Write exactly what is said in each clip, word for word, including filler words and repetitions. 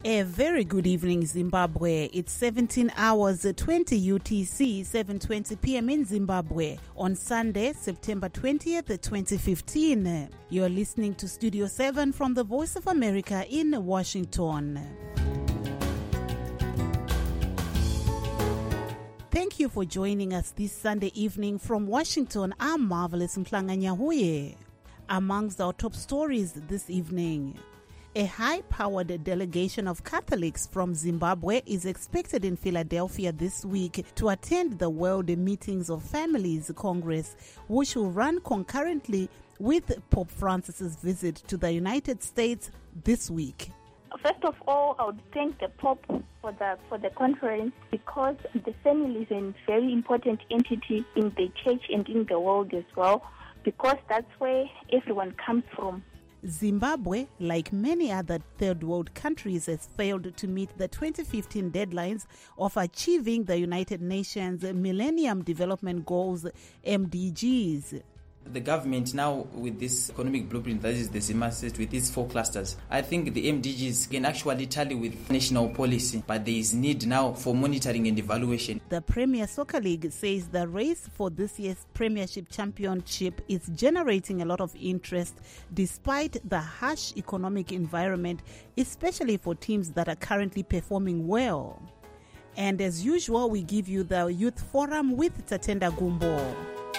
A very good evening, Zimbabwe. It's seventeen hours twenty U T C, seven twenty p m in Zimbabwe on Sunday, September twentieth, twenty fifteen. You're listening to Studio seven from the Voice of America in Washington. Thank you for joining us this Sunday evening from Washington. I'm Marvelous Mklanganyahuye. Amongst our top stories this evening, a high-powered delegation of Catholics from Zimbabwe is expected in Philadelphia this week to attend the World Meetings of Families Congress, which will run concurrently with Pope Francis's visit to the United States this week. First of all, I would thank the Pope for the for the conference, because the family is a very important entity in the church and in the world as well, because that's where everyone comes from. Zimbabwe, like many other third world countries, has failed to meet the twenty fifteen deadlines of achieving the United Nations Millennium Development Goals, M D Gs. The government now, with this economic blueprint, that is the Zima set with its four clusters, I think the M D Gs can actually tally with national policy, but there is need now for monitoring and evaluation. The Premier Soccer League says the race for this year's Premiership Championship is generating a lot of interest despite the harsh economic environment, especially for teams that are currently performing well. And as usual, we give you the Youth Forum with Tatenda Gumbo.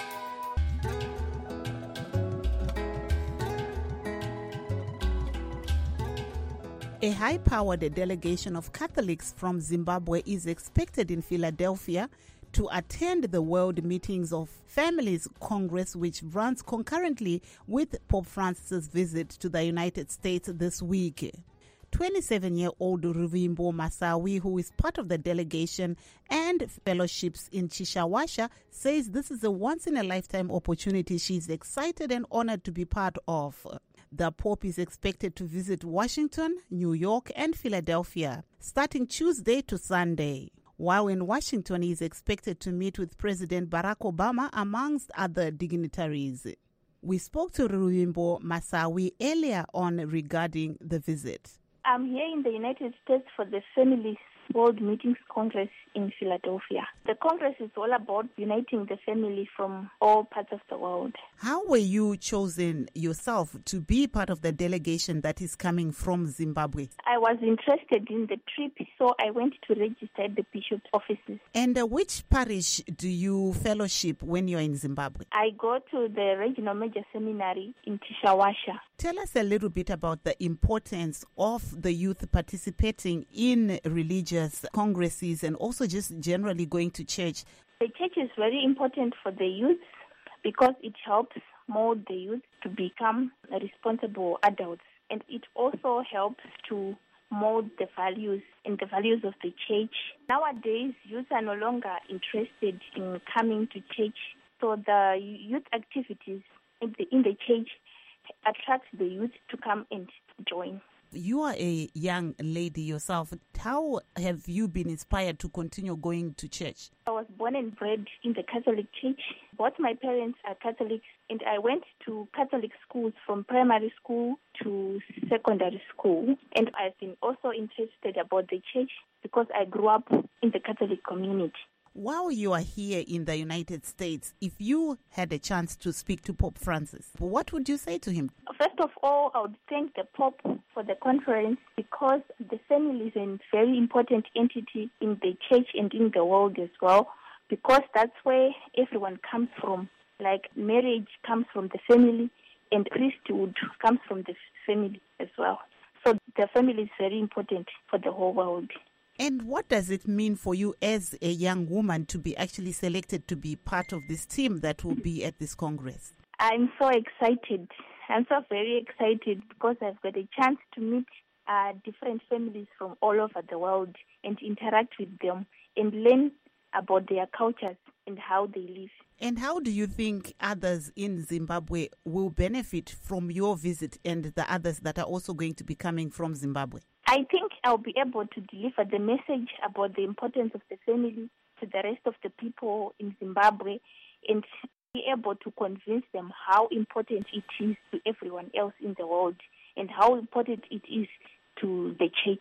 A high-powered delegation of Catholics from Zimbabwe is expected in Philadelphia to attend the World Meetings of Families Congress, which runs concurrently with Pope Francis's visit to the United States this week. twenty-seven-year-old Ruvimbo Masawi, who is part of the delegation and fellowships in Chishawasha, says this is a once-in-a-lifetime opportunity she's excited and honored to be part of. The Pope is expected to visit Washington, New York, and Philadelphia, starting Tuesday to Sunday. While in Washington, he is expected to meet with President Barack Obama, amongst other dignitaries. We spoke to Ruvimbo Masawi earlier on regarding the visit. I'm here in the United States for the Families World Meetings Congress in Philadelphia. The Congress is all about uniting the family from all parts of the world. How were you chosen yourself to be part of the delegation that is coming from Zimbabwe? I was interested in the trip, so I went to register at the bishop's offices. And uh, which parish do you fellowship when you're in Zimbabwe? I go to the Regional Major Seminary in Chishawasha. Tell us a little bit about the importance of the youth participating in religious congresses and also just generally going to church. The church is very important for the youth because it helps mold the youth to become responsible adults. And it also helps to mold the values and the values of the church. Nowadays, youth are no longer interested in coming to church. So the youth activities in the, in the church attract the youth to come and join. You are a young lady yourself. How have you been inspired to continue going to church? I was born and bred in the Catholic Church. Both my parents are Catholics, and I went to Catholic schools from primary school to secondary school. And I've been also interested about the church because I grew up in the Catholic community. While you are here in the United States, if you had a chance to speak to Pope Francis, what would you say to him? First of all, I would thank the Pope for the conference, because the family is a very important entity in the church and in the world as well, because that's where everyone comes from. Like marriage comes from the family and priesthood comes from the family as well. So the family is very important for the whole world. And what does it mean for you as a young woman to be actually selected to be part of this team that will be at this Congress? I'm so excited. I'm so very excited because I've got a chance to meet uh, different families from all over the world and interact with them and learn about their cultures and how they live. And how do you think others in Zimbabwe will benefit from your visit and the others that are also going to be coming from Zimbabwe? I think I'll be able to deliver the message about the importance of the family to the rest of the people in Zimbabwe and be able to convince them how important it is to everyone else in the world and how important it is to the church.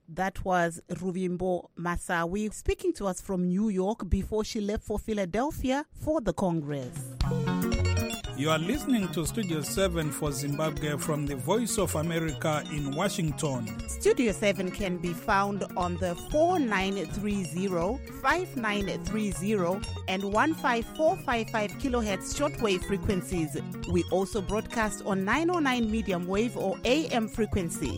That was Ruvimbo Masawi speaking to us from New York before she left for Philadelphia for the Congress. You are listening to Studio seven for Zimbabwe from the Voice of America in Washington. Studio seven can be found on the four nine three zero, five nine three zero and one five four five five kilohertz shortwave frequencies. We also broadcast on nine oh nine medium wave or A M frequency.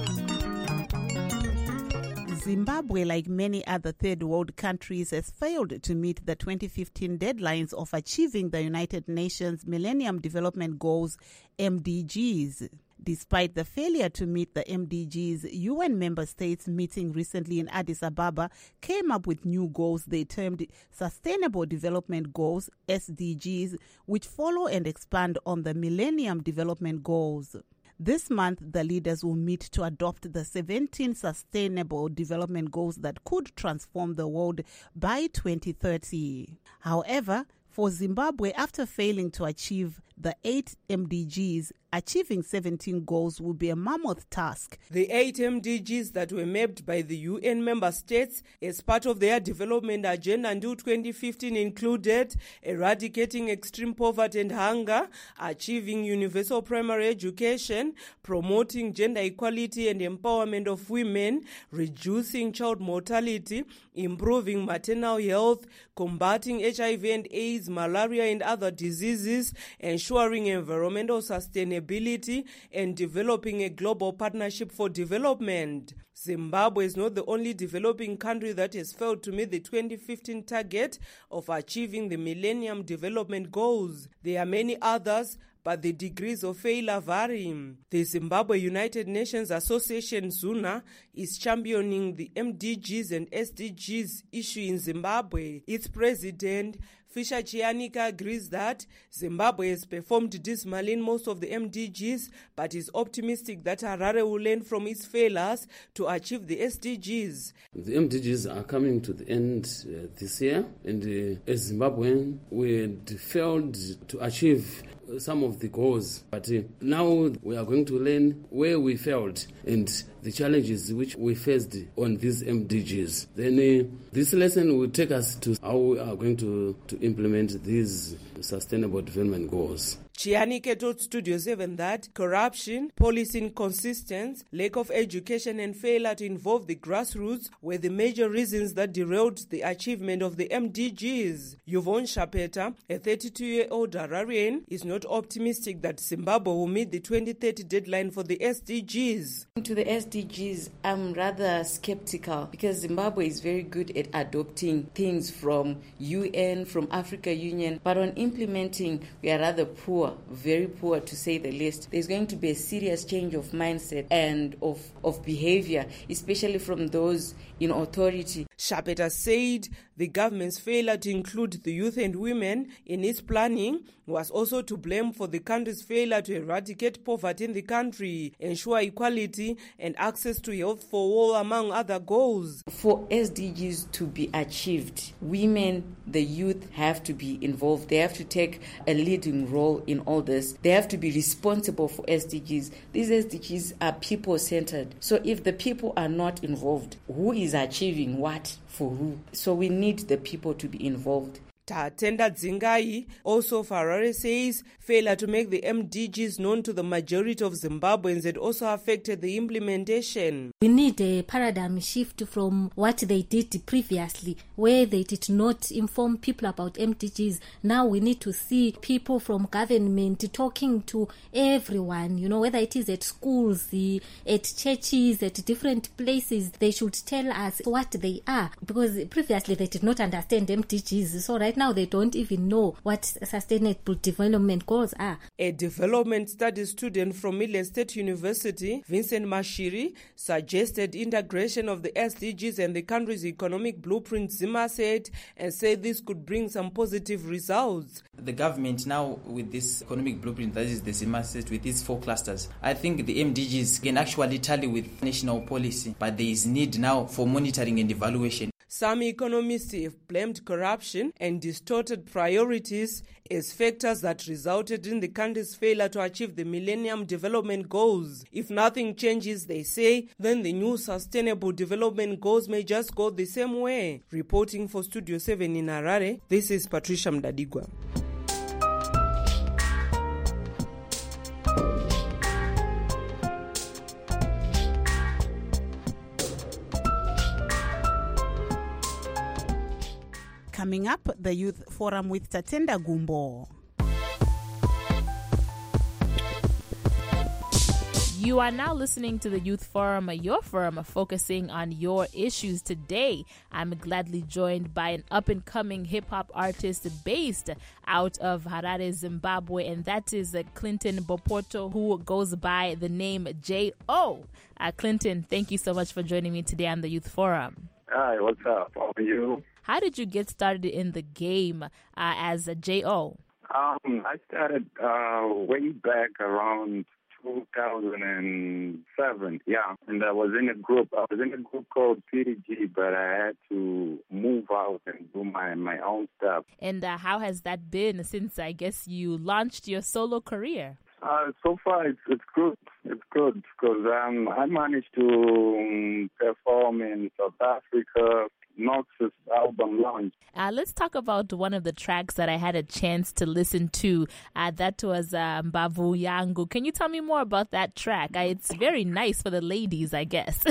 Zimbabwe, like many other third world countries, has failed to meet the twenty fifteen deadlines of achieving the United Nations Millennium Development Goals, M D Gs. Despite the failure to meet the M D Gs, U N member states meeting recently in Addis Ababa came up with new goals they termed Sustainable Development Goals, S D Gs, which follow and expand on the Millennium Development Goals. This month, the leaders will meet to adopt the seventeen Sustainable Development Goals that could transform the world by twenty thirty. However, for Zimbabwe, after failing to achieve the eight M D Gs, achieving seventeen goals will be a mammoth task. The eight M D Gs that were mapped by the U N member states as part of their development agenda until twenty fifteen included eradicating extreme poverty and hunger, achieving universal primary education, promoting gender equality and empowerment of women, reducing child mortality, improving maternal health, combating H I V and AIDS, malaria and other diseases, ensuring environmental sustainability, and developing a global partnership for development. Zimbabwe is not the only developing country that has failed to meet the twenty fifteen target of achieving the Millennium Development Goals. There are many others, but the degrees of failure vary. The Zimbabwe United Nations Association, ZUNA, is championing the M D Gs and S D Gs issue in Zimbabwe. Its president, Fisher Chianika, agrees that Zimbabwe has performed dismally in most of the M D Gs, but is optimistic that Harare will learn from its failures to achieve the S D Gs. The M D Gs are coming to the end uh, this year, and uh, as Zimbabwean, we had failed to achieve some of the goals, but uh, now we are going to learn where we failed and the challenges which we faced on these M D Gs. Then uh, this lesson will take us to how we are going to, to implement these sustainable development goals. Chianike told Studio seven that corruption, policy inconsistency, lack of education and failure to involve the grassroots were the major reasons that derailed the achievement of the M D Gs. Yvonne Shapeta, a thirty-two-year-old Hararian, is not optimistic that Zimbabwe will meet the twenty thirty deadline for the S D Gs. To the S D Gs, I'm rather skeptical because Zimbabwe is very good at adopting things from U N, from Africa Union, but on implementing, we are rather poor. Very poor to say the least. There's going to be a serious change of mindset and of, of behavior, especially from those in authority. Shapeta said the government's failure to include the youth and women in its planning was also to blame for the country's failure to eradicate poverty in the country, ensure equality and access to health for all, among other goals. For S D Gs to be achieved, women, the youth have to be involved. They have to take a leading role in all this. They have to be responsible for S D Gs. These S D Gs are people-centered. So if the people are not involved, who is achieving what for who? So we need the people to be involved. Tatenda Dzingai, also Harare, says failure to make the M D Gs known to the majority of Zimbabweans had also affected the implementation. We need a paradigm shift from what they did previously, where they did not inform people about M D Gs. Now we need to see people from government talking to everyone, you know, whether it is at schools, at churches, at different places. They should tell us what they are, because previously they did not understand M D Gs. So right now they don't even know what sustainable development goals are. A development studies student from Midland State University, Vincent Mashiri, suggested integration of the S D Gs and the country's economic blueprint, Zima said, and said this could bring some positive results. The government now, with this economic blueprint, that is the Zima set with its four clusters, I think the M D Gs can actually tally with national policy, but there is need now for monitoring and evaluation. Some economists have blamed corruption and distorted priorities as factors that resulted in the country's failure to achieve the Millennium Development Goals. If nothing changes, they say, then the new Sustainable Development Goals may just go the same way. Reporting for Studio seven in Harare, this is Patricia Mdadigwa. Coming up, the Youth Forum with Tatenda Gumbo. You are now listening to the Youth Forum, your forum focusing on your issues. Today, I'm gladly joined by an up-and-coming hip-hop artist based out of Harare, Zimbabwe, and that is uh, Clinton Bopoto, who goes by the name J O. Uh, Clinton, thank you so much for joining me today on the Youth Forum. Hi, what's up? How are you? How did you get started in the game uh, as a J O? Um, I started uh, way back around two thousand seven, yeah. And I was in a group. I was in a group called P D G, but I had to move out and do my, my own stuff. And uh, how has that been since, I guess, you launched your solo career? Uh, so far, it's, it's good. It's good because um, I managed to um, perform in South Africa, Noxus album launch. Uh, let's talk about one of the tracks that I had a chance to listen to. Uh, that was uh, Mbavu Yangu. Can you tell me more about that track? Uh, it's very nice for the ladies, I guess.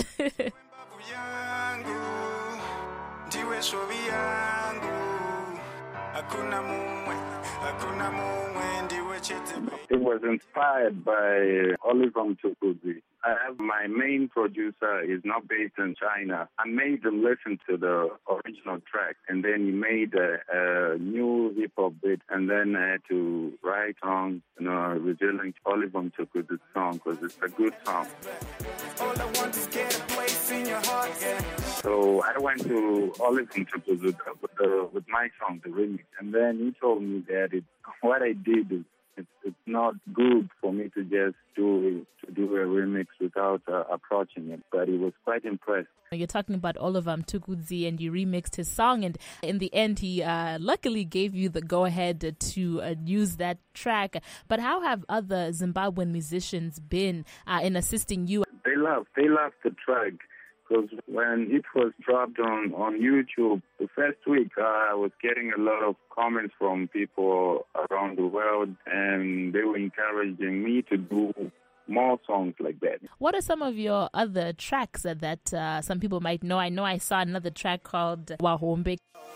It was inspired by Oliver Mtukudzi. I have my main producer is not based in China. I made him listen to the original track, and then he made a, a new hip hop beat, and then I had to write on, you know, revealing Oliver Mtukudzi's song because it's a good song. All I want is get a place in your heart, yeah. So I went to Oliver Mtukudzi with, uh, with my song, the remix, and then he told me that it, what I did is It's, it's not good for me to just do to do a remix without uh, approaching it, but he was quite impressed. You're talking about Oliver Mtukudzi, and you remixed his song, and in the end, he uh, luckily gave you the go-ahead to uh, use that track. But how have other Zimbabwean musicians been uh, in assisting you? They love, they love the track. Because when it was dropped on, on YouTube, the first week, uh, I was getting a lot of comments from people around the world, and they were encouraging me to do more songs like that. What are some of your other tracks that uh, some people might know? I know I saw another track called Wahombe.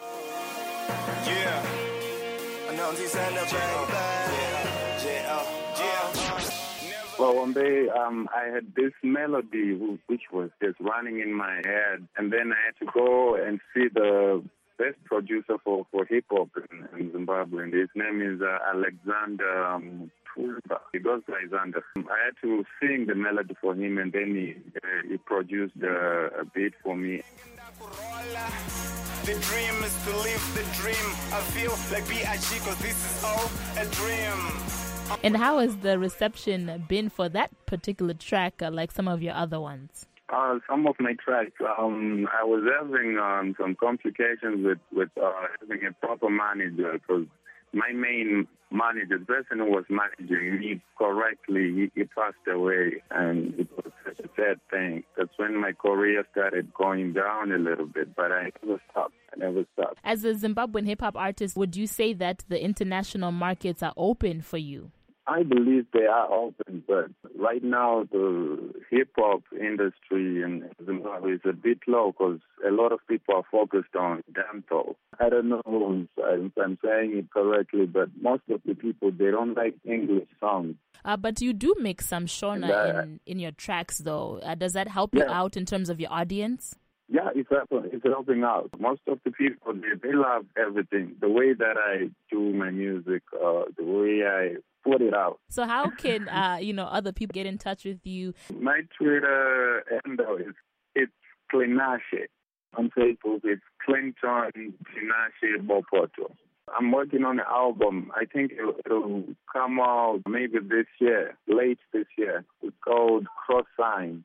Yeah. Wahombe, um, I had this melody which was just running in my head, and then I had to go and see the best producer for, for hip-hop in, in Zimbabwe, and his name is uh, Alexander um, Tulba. He goes by Xander. I had to sing the melody for him, and then he, uh, he produced uh, a beat for me. The dream is to live the dream. I feel like B I G because this is all a dream. And how has the reception been for that particular track, uh, like some of your other ones? Uh, some of my tracks, um, I was having um, some complications with, with uh, having a proper manager because my main manager, the person who was managing me correctly, he, he passed away, and it was such a sad thing. That's when my career started going down a little bit, but I never stopped. I never stopped. As a Zimbabwean hip-hop artist, would you say that the international markets are open for you? I believe they are open, but right now the hip-hop industry in Zimbabwe is a bit low because a lot of people are focused on dancehall. I don't know if I'm saying it correctly, but most of the people, they don't like English songs. Uh, but you do mix some Shona uh, in, in your tracks, though. Uh, does that help yeah. you out in terms of your audience? Yeah, it's helping, it's helping out. Most of the people, they, they love everything. The way that I do my music, uh, the way I put it out. So how can, uh, you know, other people get in touch with you? My Twitter handle is it's Clinashe. On Facebook, it's Clinton Tinashe Bopoto. I'm working on an album. I think it'll, it'll come out maybe this year, late this year. It's called Cross Sign.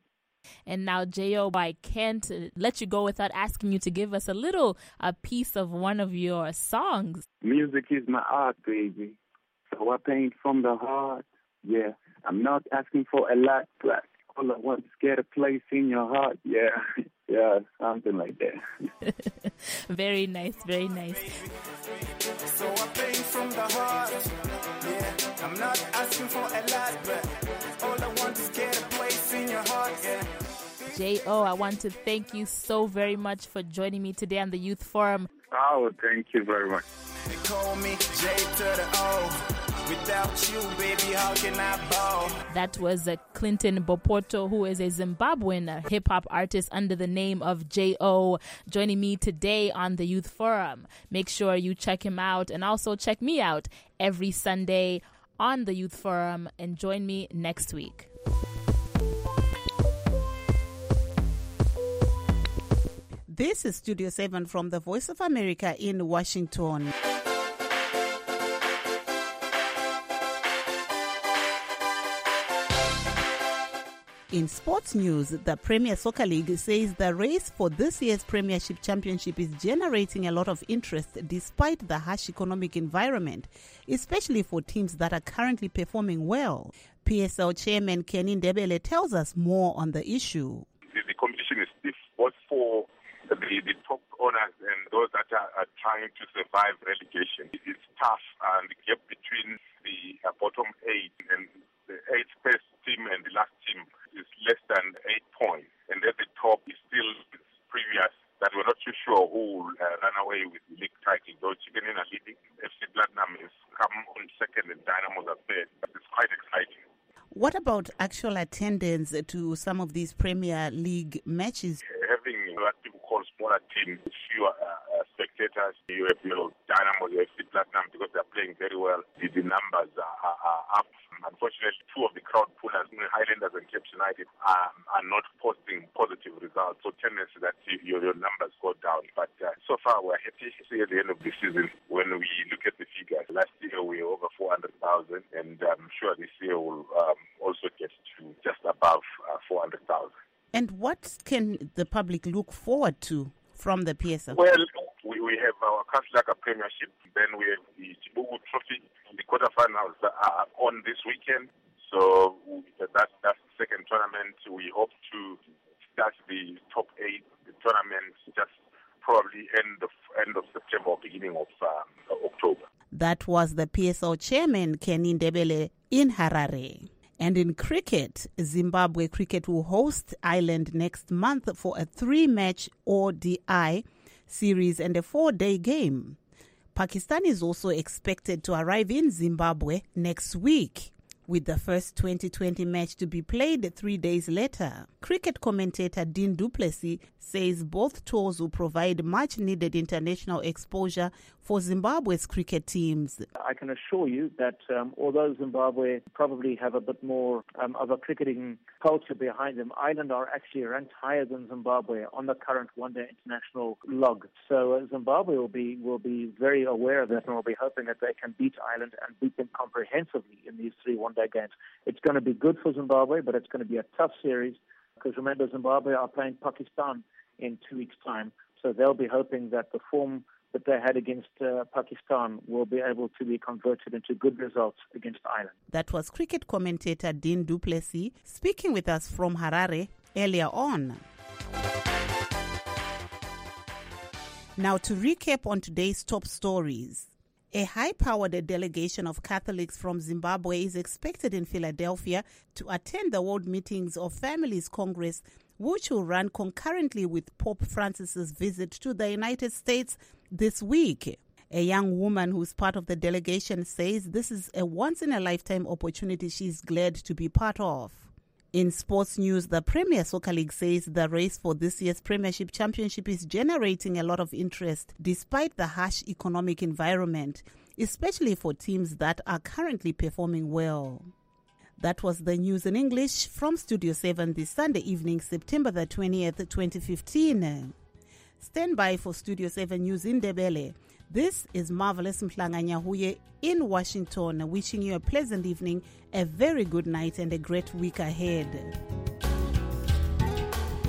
And now, J O, I can't let you go without asking you to give us a little a piece of one of your songs. Music is my art, baby. So I paint from the heart. Yeah, I'm not asking for a lot, but all I want is get a place in your heart. Yeah, yeah, something like that. Very nice, very nice. So I paint from the heart. Yeah, I'm not asking for a lot, but all I want is get a place in your heart. Yeah. J O, I want to thank you so very much for joining me today on the Youth Forum. Oh, thank you very much. They call me J to the O. Without you, baby, how can I bow? That was uh, Clinton Bopoto, who is a Zimbabwean uh, hip-hop artist under the name of J O, joining me today on the Youth Forum. Make sure you check him out and also check me out every Sunday on the Youth Forum, and join me next week. This is Studio seven from the Voice of America in Washington. In sports news, the Premier Soccer League says the race for this year's Premiership Championship is generating a lot of interest despite the harsh economic environment, especially for teams that are currently performing well. P S L Chairman Kenny Ndebele tells us more on the issue. The, the competition is stiff, both for the, the top owners and those that are, are trying to survive relegation. It is tough, and the gap between the uh, bottom eight and the eighth best team and the last team is less than eight points. And at the top is still previous that we're not too sure who will uh, run away with the league title. Though Chicken are leading, F C Platinum is come on second and Dynamo's are third. It's quite exciting. What about actual attendance to some of these Premier League matches? Having what people call smaller teams, fewer uh, spectators, you have your Dynamo, you have F C Platinum, because they're playing very well. The, the numbers are, are, are up. Unfortunately, two of the crowd pullers, Highlanders and Cape United, um, are not posting positive results. So tendency that your, your numbers go down. But uh, so far, we're happy to see at the end of the season when we look at the figures. Last year, we were over four hundred thousand, and I'm sure this year will um, also get to just above uh, four hundred thousand. And what can the public look forward to from the P S L? Well, we, we have our Kaslaka Premiership, then we have the Chibugu Trophy. The quarterfinals are on this weekend, so that, that's the second tournament. We hope to start the top eight the tournament just probably end of end of September or beginning of um, October. That was the P S L chairman, Kenny Ndebele, in Harare. And in cricket, Zimbabwe Cricket will host Ireland next month for a three-match O D I series and a four-day game. Pakistan is also expected to arrive in Zimbabwe next week, with the first twenty twenty match to be played three days later. Cricket commentator Dean du Plessis says both tours will provide much-needed international exposure for Zimbabwe's cricket teams. I can assure you that um, although Zimbabwe probably have a bit more um, of a cricketing culture behind them, Ireland are actually ranked higher than Zimbabwe on the current one-day international log. So uh, Zimbabwe will be will be very aware of that, and will be hoping that they can beat Ireland and beat them comprehensively in these three one-day games. It's going to be good for Zimbabwe, but it's going to be a tough series because remember, Zimbabwe are playing Pakistan in two weeks' time, so they'll be hoping that the form that they had against uh, Pakistan will be able to be converted into good results against Ireland. That was cricket commentator Dean du Plessis speaking with us from Harare earlier on. Now to recap on today's top stories. A high-powered delegation of Catholics from Zimbabwe is expected in Philadelphia to attend the World Meetings of Families Congress, which will run concurrently with Pope Francis's visit to the United States this week. A young woman who's part of the delegation says this is a once-in-a-lifetime opportunity she's glad to be part of. In sports news, the Premier Soccer League says the race for this year's Premiership Championship is generating a lot of interest despite the harsh economic environment, especially for teams that are currently performing well. That was the news in English from Studio seven this Sunday evening, September the twentieth, twenty fifteen. Stand by for Studio seven News in Ndebele. This is Marvelous Mhlanganyahuye in Washington, wishing you a pleasant evening, a very good night, and a great week ahead.